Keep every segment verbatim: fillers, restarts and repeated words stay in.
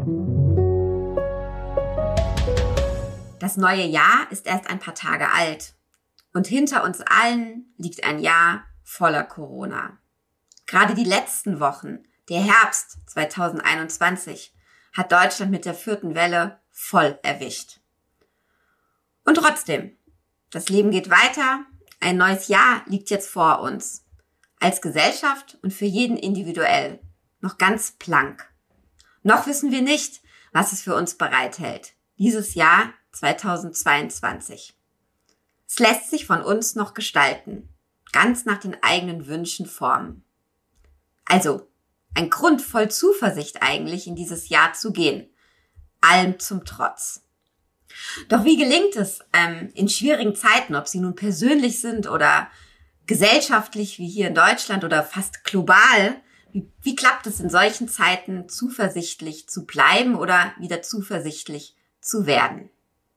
Das neue Jahr ist erst ein paar Tage alt und hinter uns allen liegt ein Jahr voller Corona. Gerade die letzten Wochen, der Herbst zwanzig einundzwanzig, hat Deutschland mit der vierten Welle voll erwischt. Und trotzdem, das Leben geht weiter, ein neues Jahr liegt jetzt vor uns. Als Gesellschaft und für jeden individuell, noch ganz blank. Noch wissen wir nicht, was es für uns bereithält. Dieses Jahr zweitausendzweiundzwanzig. Es lässt sich von uns noch gestalten, ganz nach den eigenen Wünschen formen. Also, ein Grund voll Zuversicht eigentlich in dieses Jahr zu gehen, allem zum Trotz. Doch wie gelingt es ähm, in schwierigen Zeiten, ob sie nun persönlich sind oder gesellschaftlich wie hier in Deutschland oder fast global, wie, wie klappt es in solchen Zeiten, zuversichtlich zu bleiben oder wieder zuversichtlich zu werden?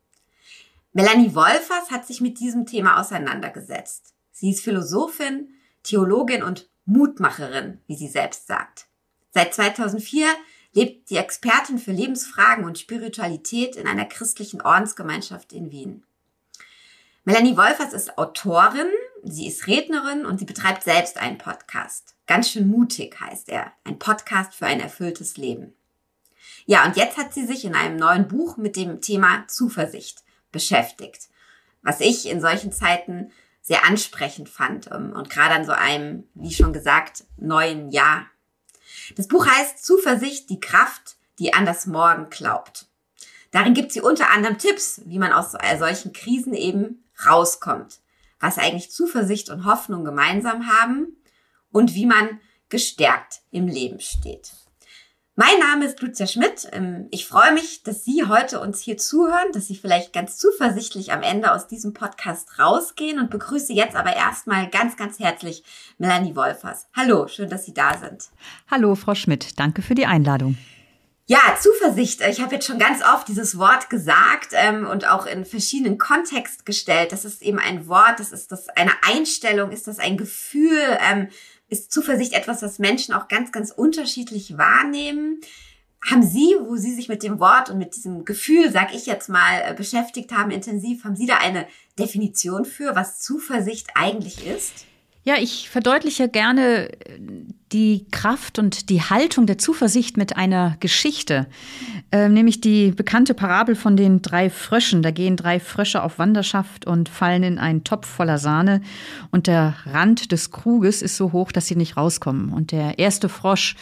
Melanie Wolfers hat sich mit diesem Thema auseinandergesetzt. Sie ist Philosophin, Theologin und Mutmacherin, wie sie selbst sagt. Seit zweitausendvier lebt die Expertin für Lebensfragen und Spiritualität in einer christlichen Ordensgemeinschaft in Wien. Melanie Wolfers ist Autorin, sie ist Rednerin und sie betreibt selbst einen Podcast. Ganz schön mutig heißt er, ein Podcast für ein erfülltes Leben. Ja, und jetzt hat sie sich in einem neuen Buch mit dem Thema Zuversicht beschäftigt, was ich in solchen Zeiten sehr ansprechend fand und gerade an so einem, wie schon gesagt, neuen Jahr. Das Buch heißt Zuversicht, die Kraft, die an das Morgen glaubt. Darin gibt sie unter anderem Tipps, wie man aus solchen Krisen eben rauskommt, was eigentlich Zuversicht und Hoffnung gemeinsam haben und wie man gestärkt im Leben steht. Mein Name ist Lucia Schmidt. Ich freue mich, dass Sie heute uns hier zuhören, dass Sie vielleicht ganz zuversichtlich am Ende aus diesem Podcast rausgehen und begrüße jetzt aber erstmal ganz, ganz herzlich Melanie Wolfers. Hallo, schön, dass Sie da sind. Hallo, Frau Schmidt. Danke für die Einladung. Ja, Zuversicht. Ich habe jetzt schon ganz oft dieses Wort gesagt ähm, und auch in verschiedenen Kontext gestellt. Das ist eben ein Wort, das ist das eine Einstellung, ist das ein Gefühl, ähm, ist Zuversicht etwas, was Menschen auch ganz, ganz unterschiedlich wahrnehmen? Haben Sie, wo Sie sich mit dem Wort und mit diesem Gefühl, sag ich jetzt mal, beschäftigt haben, intensiv, haben Sie da eine Definition für, was Zuversicht eigentlich ist? Ja, ich verdeutliche gerne die Kraft und die Haltung der Zuversicht mit einer Geschichte, äh, nämlich die bekannte Parabel von den drei Fröschen. Da gehen drei Frösche auf Wanderschaft und fallen in einen Topf voller Sahne und der Rand des Kruges ist so hoch, dass sie nicht rauskommen. Und der erste Frosch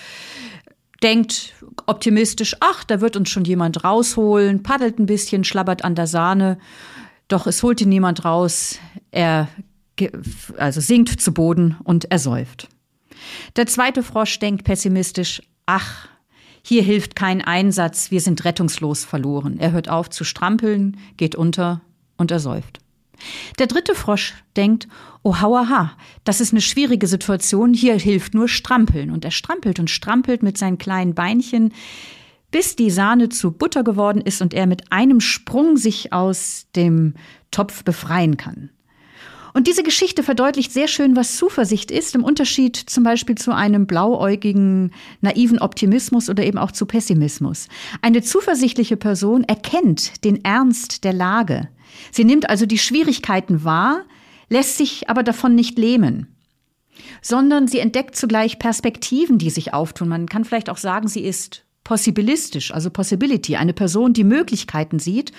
denkt optimistisch, ach, da wird uns schon jemand rausholen, paddelt ein bisschen, schlabbert an der Sahne, doch es holt ihn niemand raus, er also sinkt zu Boden und ersäuft. Der zweite Frosch denkt pessimistisch, ach, hier hilft kein Einsatz, wir sind rettungslos verloren. Er hört auf zu strampeln, geht unter und ersäuft. Der dritte Frosch denkt, oh hauaha, das ist eine schwierige Situation, hier hilft nur Strampeln. Und er strampelt und strampelt mit seinen kleinen Beinchen, bis die Sahne zu Butter geworden ist und er mit einem Sprung sich aus dem Topf befreien kann. Und diese Geschichte verdeutlicht sehr schön, was Zuversicht ist, im Unterschied zum Beispiel zu einem blauäugigen, naiven Optimismus oder eben auch zu Pessimismus. Eine zuversichtliche Person erkennt den Ernst der Lage. Sie nimmt also die Schwierigkeiten wahr, lässt sich aber davon nicht lähmen, sondern sie entdeckt zugleich Perspektiven, die sich auftun. Man kann vielleicht auch sagen, sie ist possibilistisch, also Possibility, eine Person, die Möglichkeiten sieht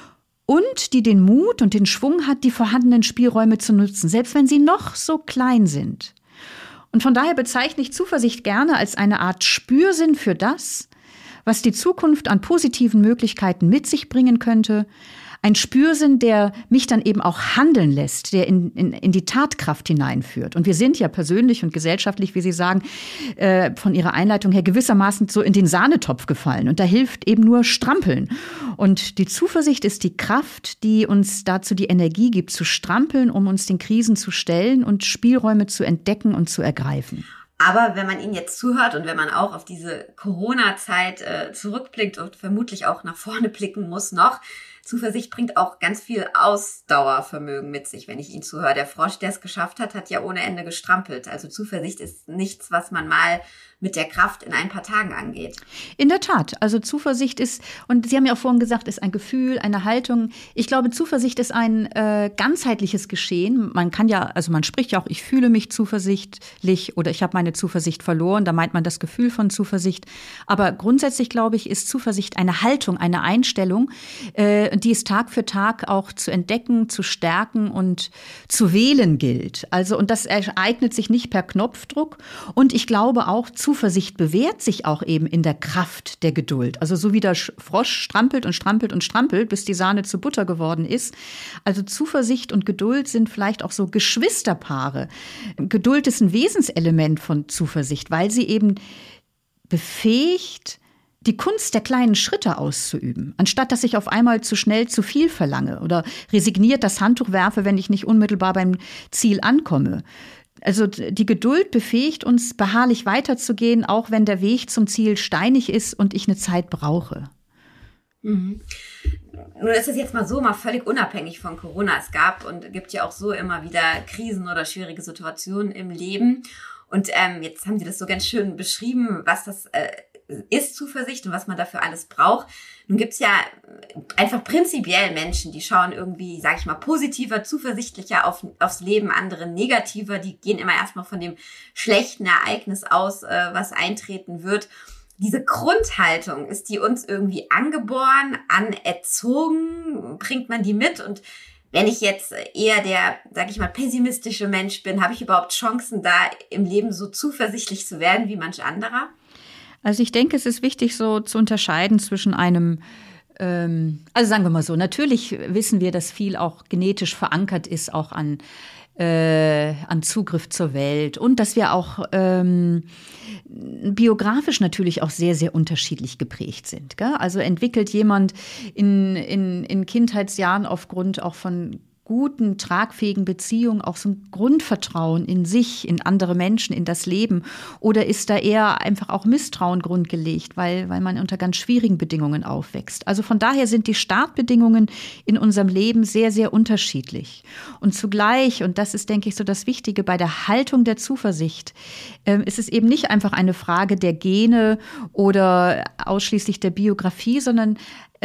und die den Mut und den Schwung hat, die vorhandenen Spielräume zu nutzen, selbst wenn sie noch so klein sind. Und von daher bezeichne ich Zuversicht gerne als eine Art Spürsinn für das, was die Zukunft an positiven Möglichkeiten mit sich bringen könnte. Ein Spürsinn, der mich dann eben auch handeln lässt, der in, in, in die Tatkraft hineinführt. Und wir sind ja persönlich und gesellschaftlich, wie Sie sagen, äh, von Ihrer Einleitung her gewissermaßen so in den Sahnetopf gefallen. Und da hilft eben nur Strampeln. Und die Zuversicht ist die Kraft, die uns dazu die Energie gibt, zu strampeln, um uns den Krisen zu stellen und Spielräume zu entdecken und zu ergreifen. Aber wenn man ihnen jetzt zuhört und wenn man auch auf diese Corona-Zeit äh, zurückblickt und vermutlich auch nach vorne blicken muss noch, Zuversicht bringt auch ganz viel Ausdauervermögen mit sich, wenn ich Ihnen zuhöre. Der Frosch, der es geschafft hat, hat ja ohne Ende gestrampelt. Also Zuversicht ist nichts, was man mal mit der Kraft in ein paar Tagen angeht. In der Tat. Also Zuversicht ist, und Sie haben ja auch vorhin gesagt, ist ein Gefühl, eine Haltung. Ich glaube, Zuversicht ist ein äh, ganzheitliches Geschehen. Man kann ja, also man spricht ja auch, ich fühle mich zuversichtlich oder ich habe meine Zuversicht verloren. Da meint man das Gefühl von Zuversicht. Aber grundsätzlich, glaube ich, ist Zuversicht eine Haltung, eine Einstellung, äh, die es Tag für Tag auch zu entdecken, zu stärken und zu wählen gilt. Also, und das ereignet sich nicht per Knopfdruck. Und ich glaube auch, Zuversicht bewährt sich auch eben in der Kraft der Geduld. Also so wie der Frosch strampelt und strampelt und strampelt, bis die Sahne zu Butter geworden ist. Also Zuversicht und Geduld sind vielleicht auch so Geschwisterpaare. Geduld ist ein Wesenselement von Zuversicht, weil sie eben befähigt, die Kunst der kleinen Schritte auszuüben, anstatt dass ich auf einmal zu schnell zu viel verlange oder resigniert das Handtuch werfe, wenn ich nicht unmittelbar beim Ziel ankomme. Also die Geduld befähigt uns, beharrlich weiterzugehen, auch wenn der Weg zum Ziel steinig ist und ich eine Zeit brauche. Mhm. Nun ist es jetzt mal so, mal völlig unabhängig von Corona. Es gab und gibt ja auch so immer wieder Krisen oder schwierige Situationen im Leben. Und ähm, jetzt haben Sie das so ganz schön beschrieben, was das äh, ist, Zuversicht, und was man dafür alles braucht. Nun gibt's ja einfach prinzipiell Menschen, die schauen irgendwie, sag ich mal, positiver, zuversichtlicher auf, aufs Leben, andere negativer, die gehen immer erstmal von dem schlechten Ereignis aus, äh, was eintreten wird. Diese Grundhaltung, ist die uns irgendwie angeboren, anerzogen, bringt man die mit? Und wenn ich jetzt eher der, sag ich mal, pessimistische Mensch bin, habe ich überhaupt Chancen, da im Leben so zuversichtlich zu werden wie manch anderer? Also ich denke, es ist wichtig, so zu unterscheiden zwischen einem, ähm, also sagen wir mal so, natürlich wissen wir, dass viel auch genetisch verankert ist, auch an, äh, an Zugriff zur Welt und dass wir auch ähm, biografisch natürlich auch sehr, sehr unterschiedlich geprägt sind. Gell? Also entwickelt jemand in, in, in Kindheitsjahren aufgrund auch von guten, tragfähigen Beziehungen auch so ein Grundvertrauen in sich, in andere Menschen, in das Leben? Oder ist da eher einfach auch Misstrauen grundgelegt, weil, weil man unter ganz schwierigen Bedingungen aufwächst? Also von daher sind die Startbedingungen in unserem Leben sehr, sehr unterschiedlich. Und zugleich, und das ist, denke ich, so das Wichtige bei der Haltung der Zuversicht, äh, ist es eben nicht einfach eine Frage der Gene oder ausschließlich der Biografie, sondern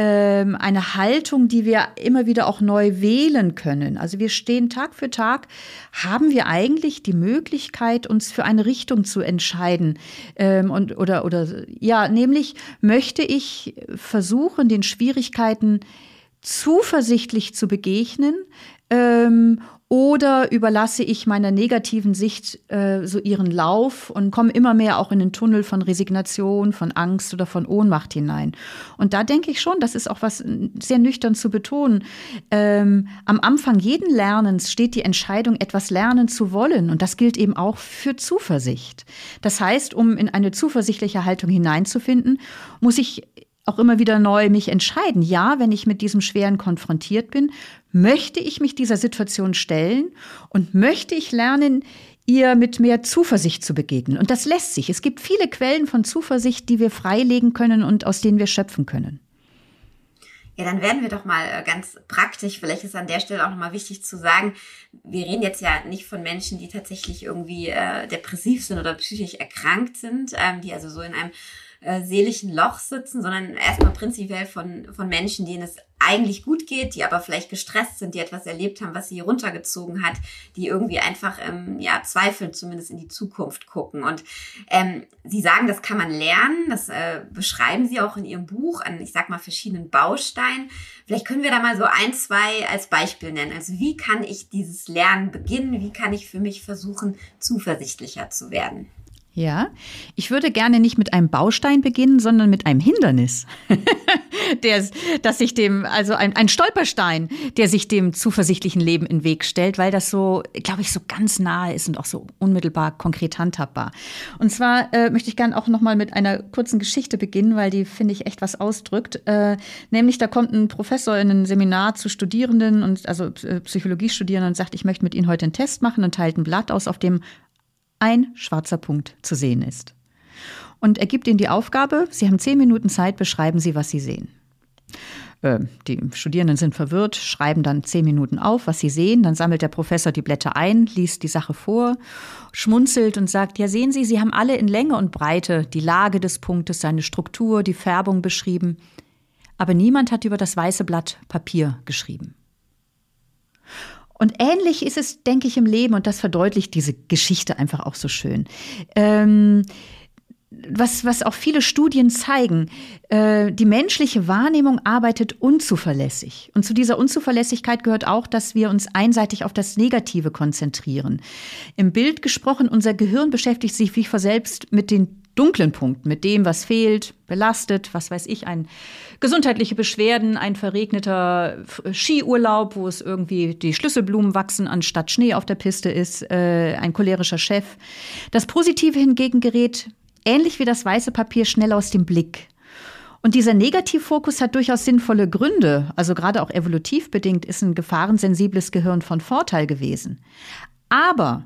eine Haltung, die wir immer wieder auch neu wählen können. Also wir stehen Tag für Tag, haben wir eigentlich die Möglichkeit, uns für eine Richtung zu entscheiden. Ähm, und, oder, oder, ja, nämlich möchte ich versuchen, den Schwierigkeiten zuversichtlich zu begegnen, ähm, oder überlasse ich meiner negativen Sicht äh, so ihren Lauf und komme immer mehr auch in den Tunnel von Resignation, von Angst oder von Ohnmacht hinein. Und da denke ich schon, das ist auch was sehr nüchtern zu betonen. Ähm, am Anfang jeden Lernens steht die Entscheidung, etwas lernen zu wollen. Und das gilt eben auch für Zuversicht. Das heißt, um in eine zuversichtliche Haltung hineinzufinden, muss ich auch immer wieder neu mich entscheiden. Ja, wenn ich mit diesem Schweren konfrontiert bin, möchte ich mich dieser Situation stellen und möchte ich lernen, ihr mit mehr Zuversicht zu begegnen. Und das lässt sich. Es gibt viele Quellen von Zuversicht, die wir freilegen können und aus denen wir schöpfen können. Ja, dann werden wir doch mal ganz praktisch. Vielleicht ist an der Stelle auch nochmal wichtig zu sagen, wir reden jetzt ja nicht von Menschen, die tatsächlich irgendwie äh, depressiv sind oder psychisch erkrankt sind, ähm, die also so in einem äh, seelischen Loch sitzen, sondern erstmal prinzipiell von von Menschen, denen es eigentlich gut geht, die aber vielleicht gestresst sind, die etwas erlebt haben, was sie runtergezogen hat, die irgendwie einfach ähm, ja zweifelnd zumindest in die Zukunft gucken. Und ähm, Sie sagen, das kann man lernen, das äh, beschreiben Sie auch in Ihrem Buch an, ich sag mal, verschiedenen Bausteinen. Vielleicht können wir da mal so ein, zwei als Beispiel nennen. Also wie kann ich dieses Lernen beginnen? Wie kann ich für mich versuchen, zuversichtlicher zu werden? Ja, ich würde gerne nicht mit einem Baustein beginnen, sondern mit einem Hindernis, der, dass sich dem, also ein, ein Stolperstein, der sich dem zuversichtlichen Leben in den Weg stellt, weil das so, glaube ich, so ganz nahe ist und auch so unmittelbar konkret handhabbar. Und zwar äh, möchte ich gerne auch noch mal mit einer kurzen Geschichte beginnen, weil die, finde ich, echt was ausdrückt. Äh, nämlich, da kommt ein Professor in ein Seminar zu Studierenden und also äh, Psychologiestudierenden und sagt, ich möchte mit Ihnen heute einen Test machen und teilt ein Blatt aus, auf dem ein schwarzer Punkt zu sehen ist. Und er gibt Ihnen die Aufgabe, Sie haben zehn Minuten Zeit, beschreiben Sie, was Sie sehen. Äh, die Studierenden sind verwirrt, schreiben dann zehn Minuten auf, was sie sehen. Dann sammelt der Professor die Blätter ein, liest die Sache vor, schmunzelt und sagt, ja, sehen Sie, Sie haben alle in Länge und Breite die Lage des Punktes, seine Struktur, die Färbung beschrieben. Aber niemand hat über das weiße Blatt Papier geschrieben. Und ähnlich ist es, denke ich, im Leben, und das verdeutlicht diese Geschichte einfach auch so schön. Ähm, was, was auch viele Studien zeigen, äh, die menschliche Wahrnehmung arbeitet unzuverlässig. Und zu dieser Unzuverlässigkeit gehört auch, dass wir uns einseitig auf das Negative konzentrieren. Im Bild gesprochen, unser Gehirn beschäftigt sich wie vor selbst mit den dunklen Punkten, mit dem, was fehlt, belastet, was weiß ich, ein gesundheitliche Beschwerden, ein verregneter Skiurlaub, wo es irgendwie die Schlüsselblumen wachsen, anstatt Schnee auf der Piste ist, äh, ein cholerischer Chef. Das Positive hingegen gerät, ähnlich wie das weiße Papier, schnell aus dem Blick. Und dieser Negativfokus hat durchaus sinnvolle Gründe. Also gerade auch evolutiv bedingt ist ein gefahrensensibles Gehirn von Vorteil gewesen. Aber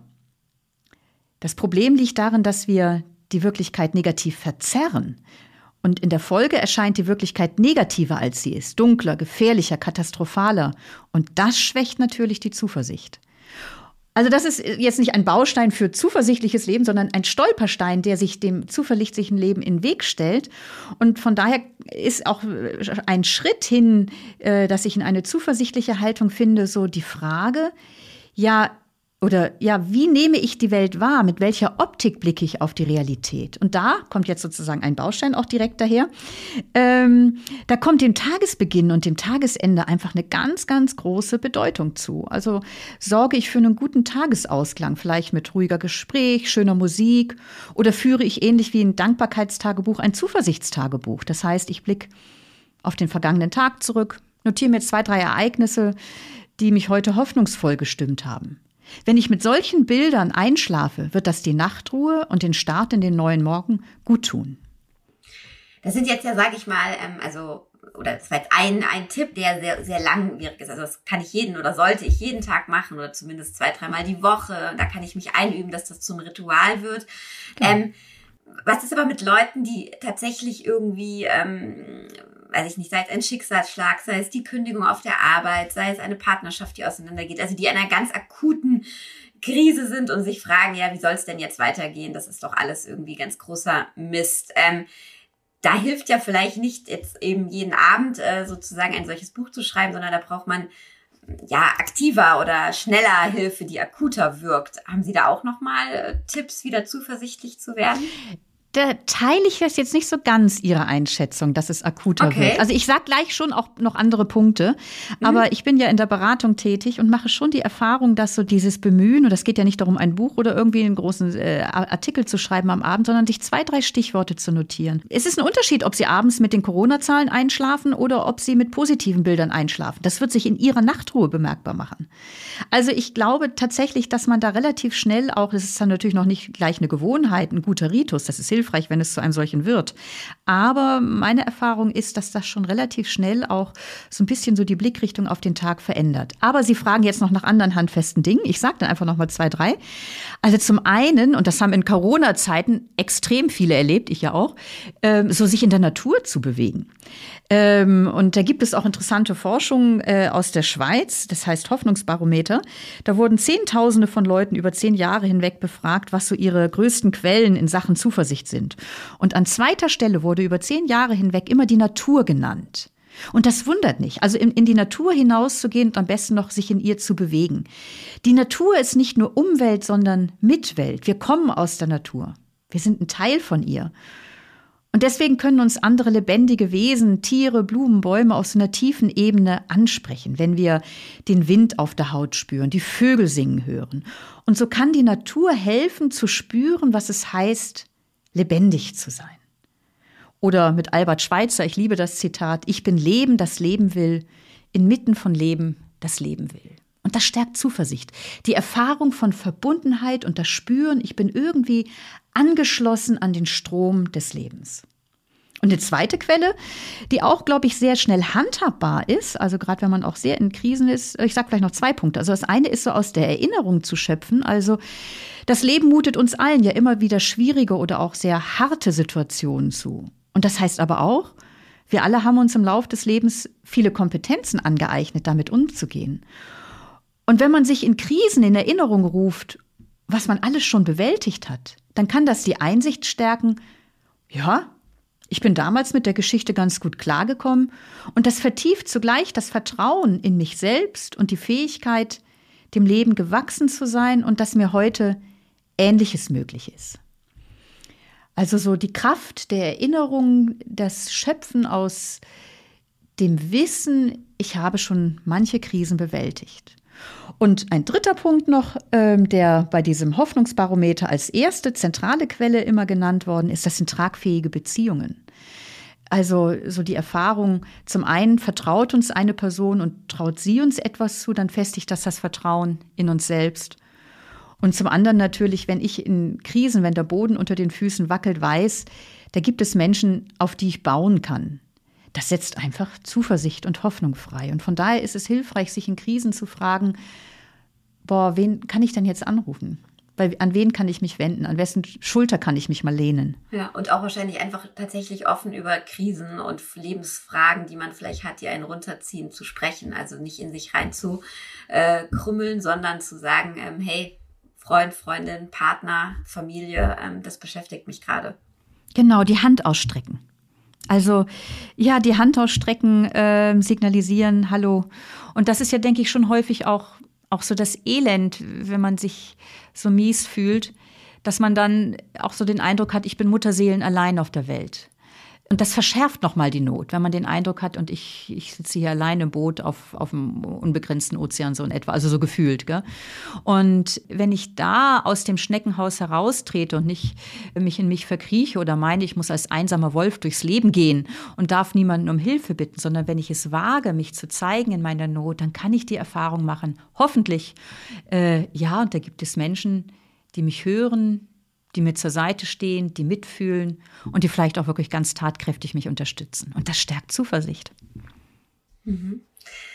das Problem liegt darin, dass wir die Wirklichkeit negativ verzerren. Und in der Folge erscheint die Wirklichkeit negativer, als sie ist. Dunkler, gefährlicher, katastrophaler. Und das schwächt natürlich die Zuversicht. Also das ist jetzt nicht ein Baustein für zuversichtliches Leben, sondern ein Stolperstein, der sich dem zuversichtlichen Leben in den Weg stellt. Und von daher ist auch ein Schritt hin, dass ich in eine zuversichtliche Haltung finde, so die Frage, ja, oder ja, wie nehme ich die Welt wahr? Mit welcher Optik blicke ich auf die Realität? Und da kommt jetzt sozusagen ein Baustein auch direkt daher. Ähm, da kommt dem Tagesbeginn und dem Tagesende einfach eine ganz, ganz große Bedeutung zu. Also sorge ich für einen guten Tagesausklang, vielleicht mit ruhiger Gespräch, schöner Musik, oder führe ich ähnlich wie ein Dankbarkeitstagebuch ein Zuversichtstagebuch. Das heißt, ich blicke auf den vergangenen Tag zurück, notiere mir zwei, drei Ereignisse, die mich heute hoffnungsvoll gestimmt haben. Wenn ich mit solchen Bildern einschlafe, wird das die Nachtruhe und den Start in den neuen Morgen gut tun. Das sind jetzt ja, sage ich mal, ähm, also, oder das war jetzt ein, ein Tipp, der sehr, sehr langwierig ist. Also das kann ich jeden oder sollte ich jeden Tag machen oder zumindest zwei, dreimal die Woche. Da kann ich mich einüben, dass das zum Ritual wird. Genau. Ähm, was ist aber mit Leuten, die tatsächlich irgendwie, ähm, weiß ich nicht, sei es ein Schicksalsschlag, sei es die Kündigung auf der Arbeit, sei es eine Partnerschaft, die auseinandergeht, also die in einer ganz akuten Krise sind und sich fragen, ja, wie soll es denn jetzt weitergehen? Das ist doch alles irgendwie ganz großer Mist. Ähm, da hilft ja vielleicht nicht jetzt eben jeden Abend äh, sozusagen ein solches Buch zu schreiben, sondern da braucht man ja aktiver oder schneller Hilfe, die akuter wirkt. Haben Sie da auch nochmal äh, Tipps, wieder zuversichtlich zu werden? Da teile ich jetzt nicht so ganz Ihre Einschätzung, dass es akuter okay. wird. Also ich sage gleich schon auch noch andere Punkte, mhm. aber ich bin ja in der Beratung tätig und mache schon die Erfahrung, dass so dieses Bemühen, und das geht ja nicht darum, ein Buch oder irgendwie einen großen äh, Artikel zu schreiben am Abend, sondern sich zwei, drei Stichworte zu notieren. Es ist ein Unterschied, ob Sie abends mit den Corona-Zahlen einschlafen oder ob Sie mit positiven Bildern einschlafen. Das wird sich in Ihrer Nachtruhe bemerkbar machen. Also ich glaube tatsächlich, dass man da relativ schnell auch, das ist dann natürlich noch nicht gleich eine Gewohnheit, ein guter Ritus, das ist hilfreich, wenn es zu einem solchen wird. Aber meine Erfahrung ist, dass das schon relativ schnell auch so ein bisschen so die Blickrichtung auf den Tag verändert. Aber Sie fragen jetzt noch nach anderen handfesten Dingen. Ich sage dann einfach noch mal zwei, drei. Also zum einen, und das haben in Corona-Zeiten extrem viele erlebt, ich ja auch, ähm, so sich in der Natur zu bewegen. Ähm, und da gibt es auch interessante Forschung äh, aus der Schweiz, das heißt Hoffnungsbarometer. Da wurden Zehntausende von Leuten über zehn Jahre hinweg befragt, was so ihre größten Quellen in Sachen Zuversicht sind. Und an zweiter Stelle wurde über zehn Jahre hinweg immer die Natur genannt. Und das wundert nicht. Also in, in die Natur hinauszugehen und am besten noch sich in ihr zu bewegen. Die Natur ist nicht nur Umwelt, sondern Mitwelt. Wir kommen aus der Natur. Wir sind ein Teil von ihr. Und deswegen können uns andere lebendige Wesen, Tiere, Blumen, Bäume auf so einer tiefen Ebene ansprechen, wenn wir den Wind auf der Haut spüren, die Vögel singen hören. Und so kann die Natur helfen zu spüren, was es heißt, lebendig zu sein. Oder mit Albert Schweitzer, ich liebe das Zitat, ich bin Leben, das Leben will, inmitten von Leben, das Leben will. Und das stärkt Zuversicht. Die Erfahrung von Verbundenheit und das Spüren, ich bin irgendwie angeschlossen an den Strom des Lebens. Und eine zweite Quelle, die auch, glaube ich, sehr schnell handhabbar ist, also gerade wenn man auch sehr in Krisen ist, ich sage vielleicht noch zwei Punkte. Also das eine ist so aus der Erinnerung zu schöpfen. Also das Leben mutet uns allen ja immer wieder schwierige oder auch sehr harte Situationen zu. Und das heißt aber auch, wir alle haben uns im Lauf des Lebens viele Kompetenzen angeeignet, damit umzugehen. Und wenn man sich in Krisen in Erinnerung ruft, was man alles schon bewältigt hat, dann kann das die Einsicht stärken, ja, ich bin damals mit der Geschichte ganz gut klargekommen und das vertieft zugleich das Vertrauen in mich selbst und die Fähigkeit, dem Leben gewachsen zu sein und dass mir heute Ähnliches möglich ist. Also so die Kraft der Erinnerung, das Schöpfen aus dem Wissen, ich habe schon manche Krisen bewältigt. Und ein dritter Punkt noch, ähm, der bei diesem Hoffnungsbarometer als erste zentrale Quelle immer genannt worden ist, das sind tragfähige Beziehungen. Also so die Erfahrung, zum einen vertraut uns eine Person und traut sie uns etwas zu, dann festigt das das Vertrauen in uns selbst. Und zum anderen natürlich, wenn ich in Krisen, wenn der Boden unter den Füßen wackelt, weiß, da gibt es Menschen, auf die ich bauen kann. Das setzt einfach Zuversicht und Hoffnung frei. Und von daher ist es hilfreich, sich in Krisen zu fragen, boah, wen kann ich denn jetzt anrufen? Weil, an wen kann ich mich wenden? An wessen Schulter kann ich mich mal lehnen? Ja, und auch wahrscheinlich einfach tatsächlich offen über Krisen und Lebensfragen, die man vielleicht hat, die einen runterziehen, zu sprechen. Also nicht in sich rein zu äh, krümmeln, sondern zu sagen, ähm, hey, Freund, Freundin, Partner, Familie, ähm, das beschäftigt mich gerade. Genau, die Hand ausstrecken. Also ja, die Hand ausstrecken, äh, signalisieren, hallo. Und das ist ja, denke ich, schon häufig auch, auch so das Elend, wenn man sich so mies fühlt, dass man dann auch so den Eindruck hat, ich bin Mutterseelen allein auf der Welt. Und das verschärft nochmal die Not, wenn man den Eindruck hat, und ich, ich sitze hier allein im Boot auf, auf dem unbegrenzten Ozean so in etwa, also so gefühlt. Gell? Und wenn ich da aus dem Schneckenhaus heraustrete und nicht mich in mich verkrieche oder meine, ich muss als einsamer Wolf durchs Leben gehen und darf niemanden um Hilfe bitten, sondern wenn ich es wage, mich zu zeigen in meiner Not, dann kann ich die Erfahrung machen, hoffentlich, äh, ja, und da gibt es Menschen, die mich hören, die mir zur Seite stehen, die mitfühlen und die vielleicht auch wirklich ganz tatkräftig mich unterstützen. Und das stärkt Zuversicht. Mhm.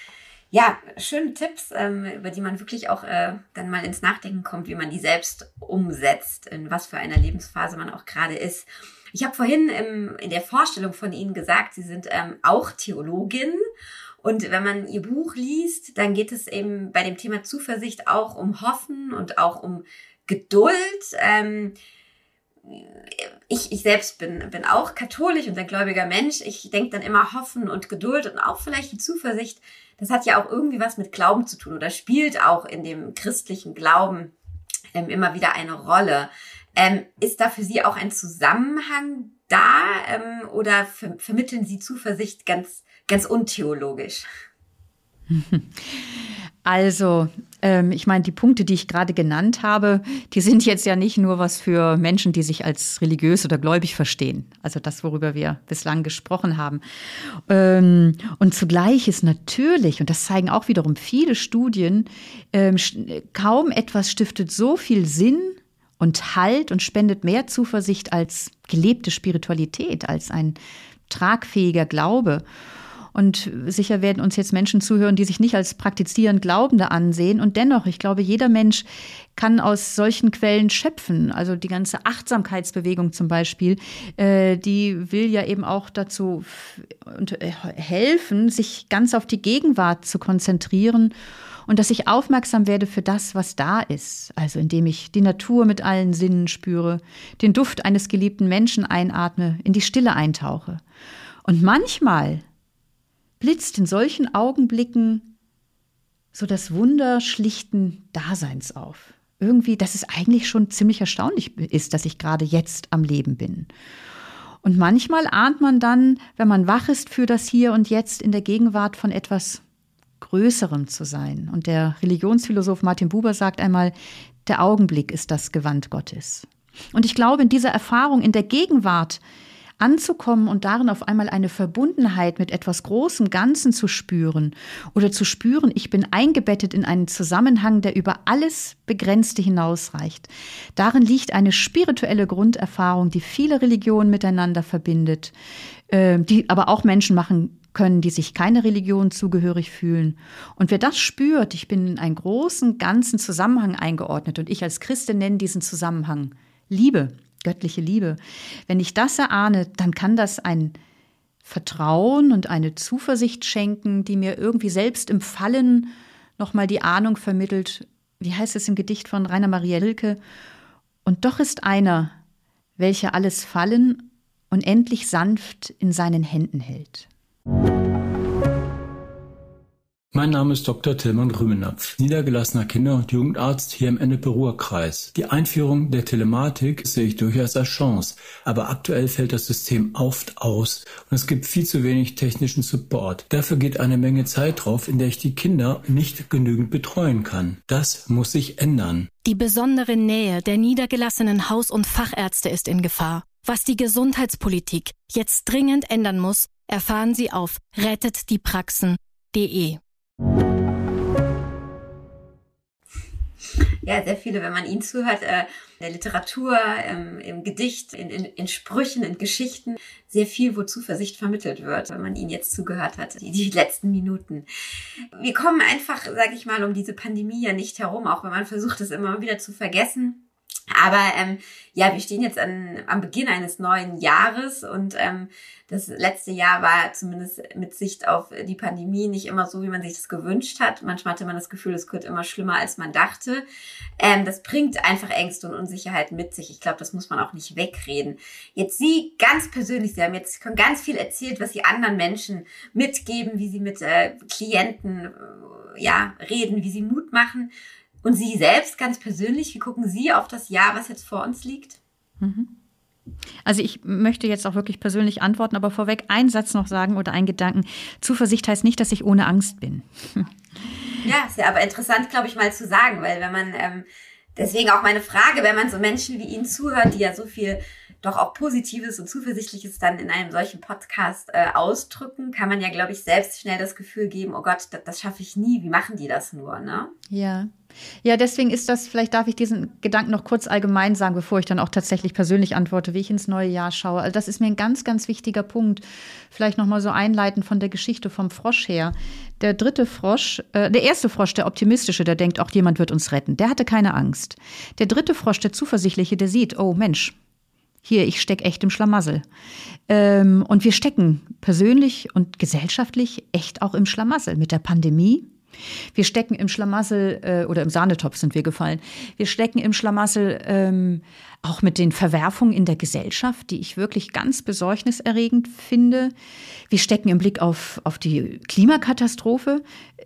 Ja, schöne Tipps, ähm, über die man wirklich auch äh, dann mal ins Nachdenken kommt, wie man die selbst umsetzt, in was für einer Lebensphase man auch gerade ist. Ich habe vorhin im, in der Vorstellung von Ihnen gesagt, Sie sind ähm, auch Theologin. Und wenn man Ihr Buch liest, dann geht es eben bei dem Thema Zuversicht auch um Hoffen und auch um Geduld. Ähm, ich, ich selbst bin, bin auch katholisch und ein gläubiger Mensch. Ich denke dann immer Hoffen und Geduld und auch vielleicht die Zuversicht. Das hat ja auch irgendwie was mit Glauben zu tun oder spielt auch in dem christlichen Glauben ähm, immer wieder eine Rolle. Ähm, ist da für Sie auch ein Zusammenhang da ähm, oder ver- vermitteln Sie Zuversicht ganz, ganz untheologisch? Also, ähm, ich meine, die Punkte, die ich gerade genannt habe, die sind jetzt ja nicht nur was für Menschen, die sich als religiös oder gläubig verstehen. Also das, worüber wir bislang gesprochen haben. Ähm, und zugleich ist natürlich, und das zeigen auch wiederum viele Studien, ähm, kaum etwas stiftet so viel Sinn und Halt und spendet mehr Zuversicht als gelebte Spiritualität, als ein tragfähiger Glaube. Und sicher werden uns jetzt Menschen zuhören, die sich nicht als praktizierend Glaubende ansehen. Und dennoch, ich glaube, jeder Mensch kann aus solchen Quellen schöpfen. Also die ganze Achtsamkeitsbewegung zum Beispiel, äh, die will ja eben auch dazu f- helfen, sich ganz auf die Gegenwart zu konzentrieren und dass ich aufmerksam werde für das, was da ist. Also indem ich die Natur mit allen Sinnen spüre, den Duft eines geliebten Menschen einatme, in die Stille eintauche. Und manchmal blitzt in solchen Augenblicken so das Wunder schlichten Daseins auf. Irgendwie, dass es eigentlich schon ziemlich erstaunlich ist, dass ich gerade jetzt am Leben bin. Und manchmal ahnt man dann, wenn man wach ist für das Hier und Jetzt, in der Gegenwart von etwas Größerem zu sein. Und der Religionsphilosoph Martin Buber sagt einmal, der Augenblick ist das Gewand Gottes. Und ich glaube, in dieser Erfahrung, in der Gegenwart anzukommen und darin auf einmal eine Verbundenheit mit etwas Großem Ganzen zu spüren oder zu spüren, ich bin eingebettet in einen Zusammenhang, der über alles Begrenzte hinausreicht. Darin liegt eine spirituelle Grunderfahrung, die viele Religionen miteinander verbindet, äh, die aber auch Menschen machen können, die sich keine Religion zugehörig fühlen. Und wer das spürt, ich bin in einen großen, ganzen Zusammenhang eingeordnet und ich als Christin nenne diesen Zusammenhang Liebe, göttliche Liebe. Wenn ich das erahne, dann kann das ein Vertrauen und eine Zuversicht schenken, die mir irgendwie selbst im Fallen nochmal die Ahnung vermittelt, wie heißt es im Gedicht von Rainer Maria Rilke, und doch ist einer, welcher alles Fallen unendlich sanft in seinen Händen hält. Mein Name ist Doktor Tilman Grümenapf, niedergelassener Kinder- und Jugendarzt hier im Ennepe-Ruhr-Kreis. Die Einführung der Telematik sehe ich durchaus als Chance, aber aktuell fällt das System oft aus und es gibt viel zu wenig technischen Support. Dafür geht eine Menge Zeit drauf, in der ich die Kinder nicht genügend betreuen kann. Das muss sich ändern. Die besondere Nähe der niedergelassenen Haus- und Fachärzte ist in Gefahr. Was die Gesundheitspolitik jetzt dringend ändern muss, erfahren Sie auf rettet die praxen punkt de. Ja, sehr viele, wenn man ihnen zuhört, äh, in der Literatur, ähm, im Gedicht, in, in, in Sprüchen, in Geschichten, sehr viel, wo Zuversicht vermittelt wird, wenn man ihnen jetzt zugehört hat, die, die letzten Minuten. Wir kommen einfach, sage ich mal, um diese Pandemie ja nicht herum, auch wenn man versucht, es immer wieder zu vergessen. Aber ähm, ja, wir stehen jetzt an, am Beginn eines neuen Jahres und ähm, das letzte Jahr war zumindest mit Sicht auf die Pandemie nicht immer so, wie man sich das gewünscht hat. Manchmal hatte man das Gefühl, es wird immer schlimmer, als man dachte. Ähm, das bringt einfach Ängste und Unsicherheit mit sich. Ich glaube, das muss man auch nicht wegreden. Jetzt Sie ganz persönlich, Sie haben jetzt schon ganz viel erzählt, was Sie anderen Menschen mitgeben, wie Sie mit äh, Klienten äh, ja reden, wie Sie Mut machen. Und Sie selbst ganz persönlich, wie gucken Sie auf das Jahr, was jetzt vor uns liegt? Also ich möchte jetzt auch wirklich persönlich antworten, aber vorweg einen Satz noch sagen oder einen Gedanken. Zuversicht heißt nicht, dass ich ohne Angst bin. Ja, ist ja aber interessant, glaube ich, mal zu sagen, weil wenn man, ähm, deswegen auch meine Frage, wenn man so Menschen wie Ihnen zuhört, die ja so viel doch auch Positives und Zuversichtliches dann in einem solchen Podcast äh, ausdrücken, kann man ja, glaube ich, selbst schnell das Gefühl geben, oh Gott, das, das schaffe ich nie, wie machen die das nur, ne? Ja. Ja, deswegen ist das, vielleicht darf ich diesen Gedanken noch kurz allgemein sagen, bevor ich dann auch tatsächlich persönlich antworte, wie ich ins neue Jahr schaue. Also das ist mir ein ganz, ganz wichtiger Punkt. Vielleicht nochmal so einleitend von der Geschichte vom Frosch her. Der dritte Frosch, äh, der erste Frosch, der optimistische, der denkt, auch jemand wird uns retten. Der hatte keine Angst. Der dritte Frosch, der zuversichtliche, der sieht, oh Mensch, hier, ich stecke echt im Schlamassel. Ähm, und wir stecken persönlich und gesellschaftlich echt auch im Schlamassel mit der Pandemie. Wir stecken im Schlamassel, äh, oder im Sahnetopf sind wir gefallen. Wir stecken im Schlamassel ähm, auch mit den Verwerfungen in der Gesellschaft, die ich wirklich ganz besorgniserregend finde. Wir stecken im Blick auf, auf die Klimakatastrophe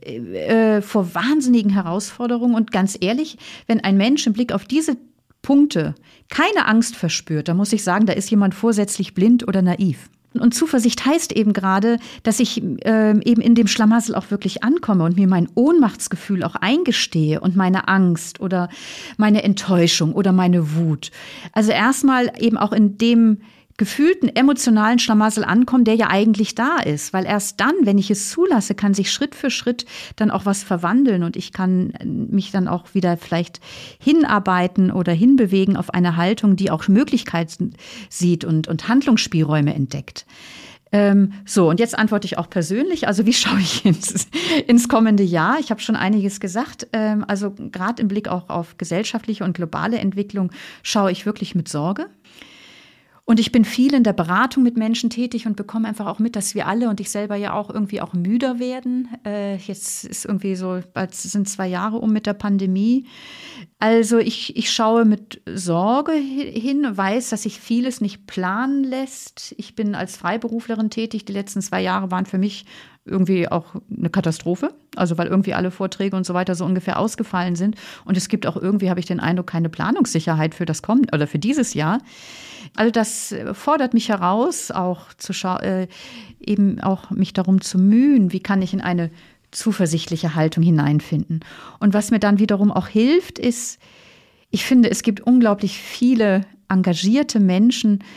äh, vor wahnsinnigen Herausforderungen. Und ganz ehrlich, wenn ein Mensch im Blick auf diese Punkte keine Angst verspürt, dann muss ich sagen, da ist jemand vorsätzlich blind oder naiv. Und Zuversicht heißt eben gerade, dass ich äh, eben in dem Schlamassel auch wirklich ankomme und mir mein Ohnmachtsgefühl auch eingestehe und meine Angst oder meine Enttäuschung oder meine Wut. Also erstmal eben auch in dem gefühlten emotionalen Schlamassel ankommen, der ja eigentlich da ist. Weil erst dann, wenn ich es zulasse, kann sich Schritt für Schritt dann auch was verwandeln und ich kann mich dann auch wieder vielleicht hinarbeiten oder hinbewegen auf eine Haltung, die auch Möglichkeiten sieht und, und Handlungsspielräume entdeckt. Ähm, so, und jetzt antworte ich auch persönlich. Also wie schaue ich ins, ins kommende Jahr? Ich habe schon einiges gesagt. Ähm, also gerade im Blick auch auf gesellschaftliche und globale Entwicklung schaue ich wirklich mit Sorge. Und ich bin viel in der Beratung mit Menschen tätig und bekomme einfach auch mit, dass wir alle und ich selber ja auch irgendwie auch müder werden. Äh, jetzt ist irgendwie so, bald sind zwei Jahre um mit der Pandemie. Also ich, ich schaue mit Sorge hin, weiß, dass sich vieles nicht planen lässt. Ich bin als Freiberuflerin tätig. Die letzten zwei Jahre waren für mich irgendwie auch eine Katastrophe. Also weil irgendwie alle Vorträge und so weiter so ungefähr ausgefallen sind. Und es gibt auch irgendwie, habe ich den Eindruck, keine Planungssicherheit für das kommende oder für dieses Jahr. Also das fordert mich heraus, auch zu scha- äh, eben auch mich darum zu mühen, wie kann ich in eine zuversichtliche Haltung hineinfinden. Und was mir dann wiederum auch hilft, ist, ich finde, es gibt unglaublich viele engagierte Menschen,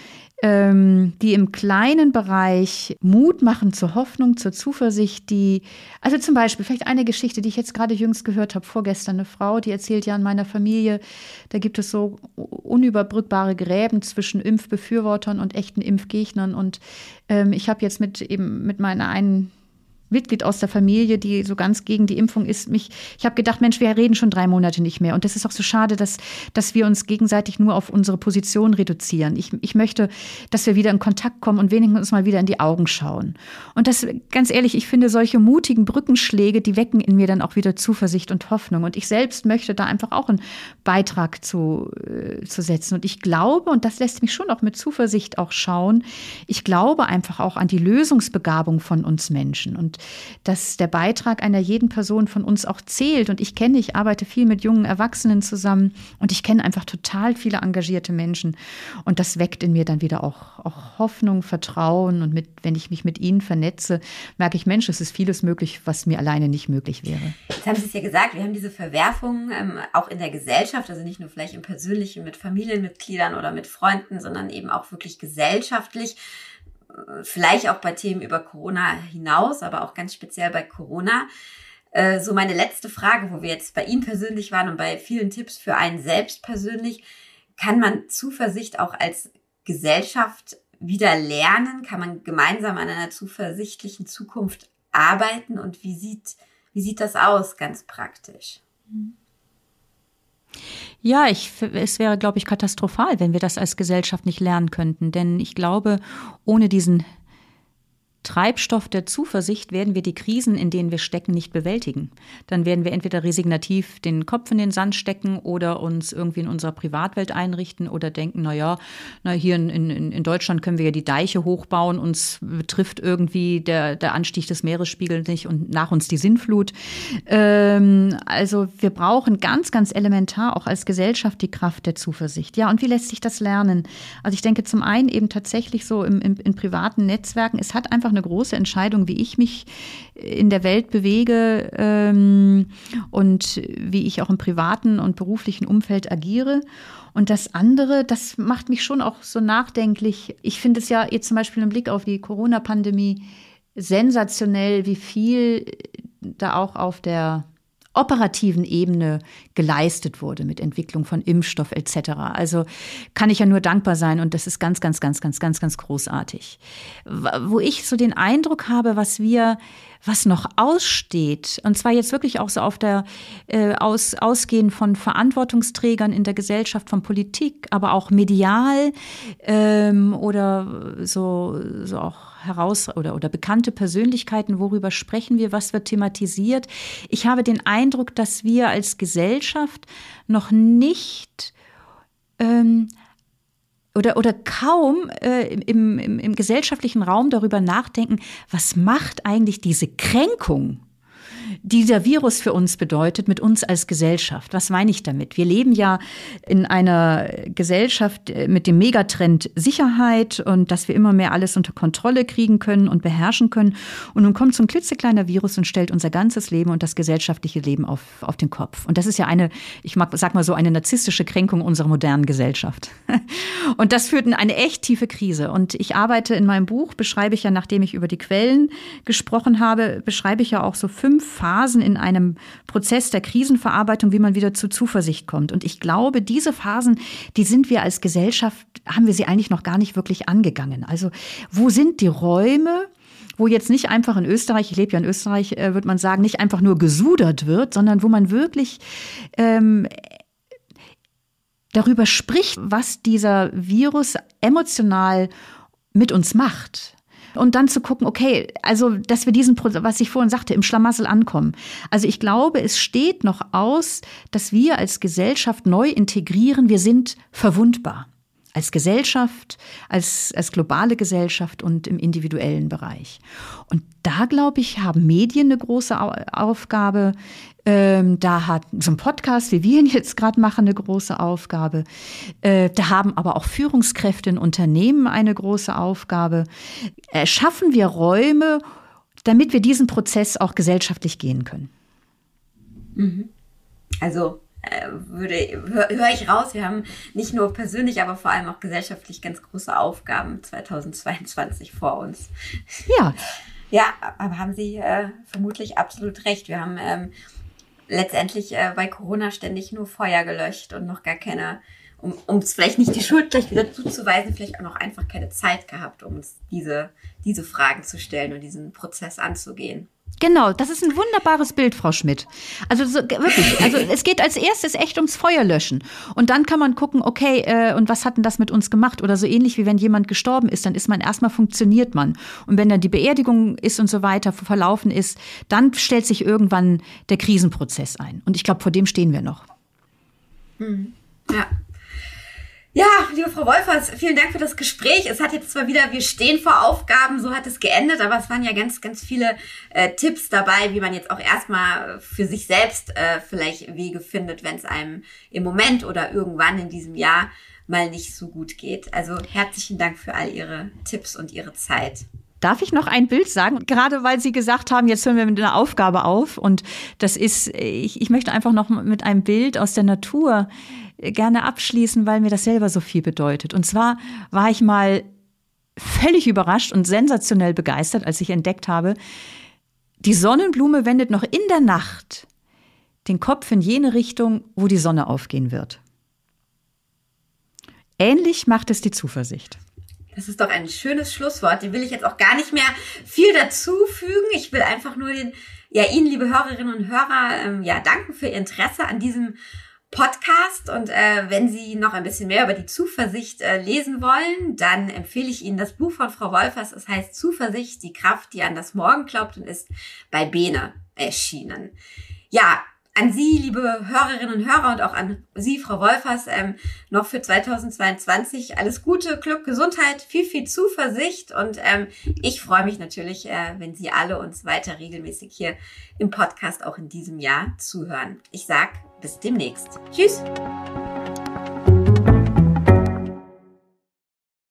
ähm, die im kleinen Bereich Mut machen zur Hoffnung, zur Zuversicht, die, also zum Beispiel, vielleicht eine Geschichte, die ich jetzt gerade jüngst gehört habe, vorgestern eine Frau, die erzählt ja in meiner Familie, da gibt es so unüberbrückbare Gräben zwischen Impfbefürwortern und echten Impfgegnern und ähm, ich habe jetzt mit eben mit meiner einen Mitglied aus der Familie, die so ganz gegen die Impfung ist, mich, ich habe gedacht, Mensch, wir reden schon drei Monate nicht mehr. Und das ist auch so schade, dass, dass wir uns gegenseitig nur auf unsere Position reduzieren. Ich, ich möchte, dass wir wieder in Kontakt kommen und wenigstens uns mal wieder in die Augen schauen. Und das, ganz ehrlich, ich finde solche mutigen Brückenschläge, die wecken in mir dann auch wieder Zuversicht und Hoffnung. Und ich selbst möchte da einfach auch einen Beitrag zu, äh, zu setzen. Und ich glaube, und das lässt mich schon auch mit Zuversicht auch schauen, ich glaube einfach auch an die Lösungsbegabung von uns Menschen. Und dass der Beitrag einer jeden Person von uns auch zählt. Und ich kenne, ich arbeite viel mit jungen Erwachsenen zusammen und ich kenne einfach total viele engagierte Menschen. Und das weckt in mir dann wieder auch, auch Hoffnung, Vertrauen. Und mit, wenn ich mich mit ihnen vernetze, merke ich, Mensch, es ist vieles möglich, was mir alleine nicht möglich wäre. Jetzt haben Sie es ja gesagt, wir haben diese Verwerfungen ähm, auch in der Gesellschaft, also nicht nur vielleicht im Persönlichen mit Familienmitgliedern oder mit Freunden, sondern eben auch wirklich gesellschaftlich. Vielleicht auch bei Themen über Corona hinaus, aber auch ganz speziell bei Corona. Äh, so meine letzte Frage, wo wir jetzt bei Ihnen persönlich waren und bei vielen Tipps für einen selbst persönlich. Kann man Zuversicht auch als Gesellschaft wieder lernen? Kann man gemeinsam an einer zuversichtlichen Zukunft arbeiten? Und wie sieht, wie sieht das aus, ganz praktisch? Ja, ich, es wäre, glaube ich, katastrophal, wenn wir das als Gesellschaft nicht lernen könnten. Denn ich glaube, ohne diesen Treibstoff der Zuversicht werden wir die Krisen, in denen wir stecken, nicht bewältigen. Dann werden wir entweder resignativ den Kopf in den Sand stecken oder uns irgendwie in unserer Privatwelt einrichten oder denken, na ja, na hier in, in, in Deutschland können wir ja die Deiche hochbauen, uns betrifft irgendwie der, der Anstieg des Meeresspiegels nicht und nach uns die Sintflut. Ähm, also wir brauchen ganz, ganz elementar auch als Gesellschaft die Kraft der Zuversicht. Ja, und wie lässt sich das lernen? Also ich denke zum einen eben tatsächlich so im, im, in privaten Netzwerken, es hat einfach eine große Entscheidung, wie ich mich in der Welt bewege ähm, und wie ich auch im privaten und beruflichen Umfeld agiere. Und das andere, das macht mich schon auch so nachdenklich. Ich finde es ja jetzt zum Beispiel im Blick auf die Corona-Pandemie sensationell, wie viel da auch auf der operativen Ebene geleistet wurde mit Entwicklung von Impfstoff et cetera. Also kann ich ja nur dankbar sein und das ist ganz, ganz, ganz, ganz, ganz, ganz großartig. Wo ich so den Eindruck habe, was wir, was noch aussteht, und zwar jetzt wirklich auch so auf der äh, aus, ausgehend von Verantwortungsträgern in der Gesellschaft, von Politik, aber auch medial ähm, oder so, so auch heraus oder, oder bekannte Persönlichkeiten, worüber sprechen wir, was wird thematisiert. Ich habe den Eindruck, dass wir als Gesellschaft noch nicht ähm, oder, oder kaum äh, im, im, im gesellschaftlichen Raum darüber nachdenken, was macht eigentlich diese Kränkung, die dieser Virus für uns bedeutet, mit uns als Gesellschaft. Was meine ich damit? Wir leben ja in einer Gesellschaft mit dem Megatrend Sicherheit und dass wir immer mehr alles unter Kontrolle kriegen können und beherrschen können. Und nun kommt so ein klitzekleiner Virus und stellt unser ganzes Leben und das gesellschaftliche Leben auf, auf den Kopf. Und das ist ja eine, ich mag, sag mal so, eine narzisstische Kränkung unserer modernen Gesellschaft. Und das führt in eine echt tiefe Krise. Und ich arbeite in meinem Buch, beschreibe ich ja, nachdem ich über die Quellen gesprochen habe, beschreibe ich ja auch so fünf Phasen in einem Prozess der Krisenverarbeitung, wie man wieder zu Zuversicht kommt. Und ich glaube, diese Phasen, die sind wir als Gesellschaft, haben wir sie eigentlich noch gar nicht wirklich angegangen. Also wo sind die Räume, wo jetzt nicht einfach in Österreich, ich lebe ja in Österreich, äh, würde man sagen, nicht einfach nur gesudert wird, sondern wo man wirklich ähm, darüber spricht, was dieser Virus emotional mit uns macht. Und dann zu gucken, okay, also, dass wir diesen, was ich vorhin sagte, im Schlamassel ankommen. Also ich glaube, es steht noch aus, dass wir als Gesellschaft neu integrieren. Wir sind verwundbar. Als Gesellschaft, als, als globale Gesellschaft und im individuellen Bereich. Und da, glaube ich, haben Medien eine große Aufgabe. Ähm, da hat so ein Podcast, wie wir ihn jetzt gerade machen, eine große Aufgabe. Äh, da haben aber auch Führungskräfte in Unternehmen eine große Aufgabe. Äh, schaffen wir Räume, damit wir diesen Prozess auch gesellschaftlich gehen können? Mhm. Also äh, würde höre hör ich raus, wir haben nicht nur persönlich, aber vor allem auch gesellschaftlich ganz große Aufgaben zweitausendzweiundzwanzig vor uns. Ja. Ja, aber haben Sie äh, vermutlich absolut recht. Wir haben ähm, letztendlich äh, bei Corona ständig nur Feuer gelöscht und noch gar keine, um um es vielleicht nicht die Schuld gleich wieder zuzuweisen, vielleicht auch noch einfach keine Zeit gehabt, um uns diese, diese Fragen zu stellen und diesen Prozess anzugehen. Genau, das ist ein wunderbares Bild, Frau Schmidt. Also so, wirklich, also es geht als erstes echt ums Feuerlöschen. Und dann kann man gucken, okay, äh, und was hat denn das mit uns gemacht? Oder so ähnlich wie wenn jemand gestorben ist, dann ist man erstmal, funktioniert man. Und wenn dann die Beerdigung ist und so weiter verlaufen ist, dann stellt sich irgendwann der Krisenprozess ein. Und ich glaube, vor dem stehen wir noch. Mhm. Ja. Ja, liebe Frau Wolfers, vielen Dank für das Gespräch. Es hat jetzt zwar wieder, wir stehen vor Aufgaben, so hat es geendet, aber es waren ja ganz, ganz viele äh, Tipps dabei, wie man jetzt auch erstmal für sich selbst äh, vielleicht Wege findet, wenn es einem im Moment oder irgendwann in diesem Jahr mal nicht so gut geht. Also herzlichen Dank für all Ihre Tipps und Ihre Zeit. Darf ich noch ein Bild sagen? Gerade weil Sie gesagt haben, jetzt hören wir mit einer Aufgabe auf. Und das ist, ich, ich möchte einfach noch mit einem Bild aus der Natur gerne abschließen, weil mir das selber so viel bedeutet. Und zwar war ich mal völlig überrascht und sensationell begeistert, als ich entdeckt habe, die Sonnenblume wendet noch in der Nacht den Kopf in jene Richtung, wo die Sonne aufgehen wird. Ähnlich macht es die Zuversicht. Das ist doch ein schönes Schlusswort. Dem will ich jetzt auch gar nicht mehr viel dazu fügen. Ich will einfach nur den, ja, Ihnen, liebe Hörerinnen und Hörer, ähm, ja, danken für Ihr Interesse an diesem Podcast. Und äh, wenn Sie noch ein bisschen mehr über die Zuversicht äh, lesen wollen, dann empfehle ich Ihnen das Buch von Frau Wolfers. Es heißt Zuversicht, die Kraft, die an das Morgen glaubt, und ist bei Bene erschienen. Ja, an Sie, liebe Hörerinnen und Hörer, und auch an Sie, Frau Wolfers, ähm, noch für zweitausendzweiundzwanzig alles Gute, Glück, Gesundheit, viel, viel Zuversicht. Und ähm, ich freue mich natürlich, äh, wenn Sie alle uns weiter regelmäßig hier im Podcast auch in diesem Jahr zuhören. Ich sag bis demnächst. Tschüss!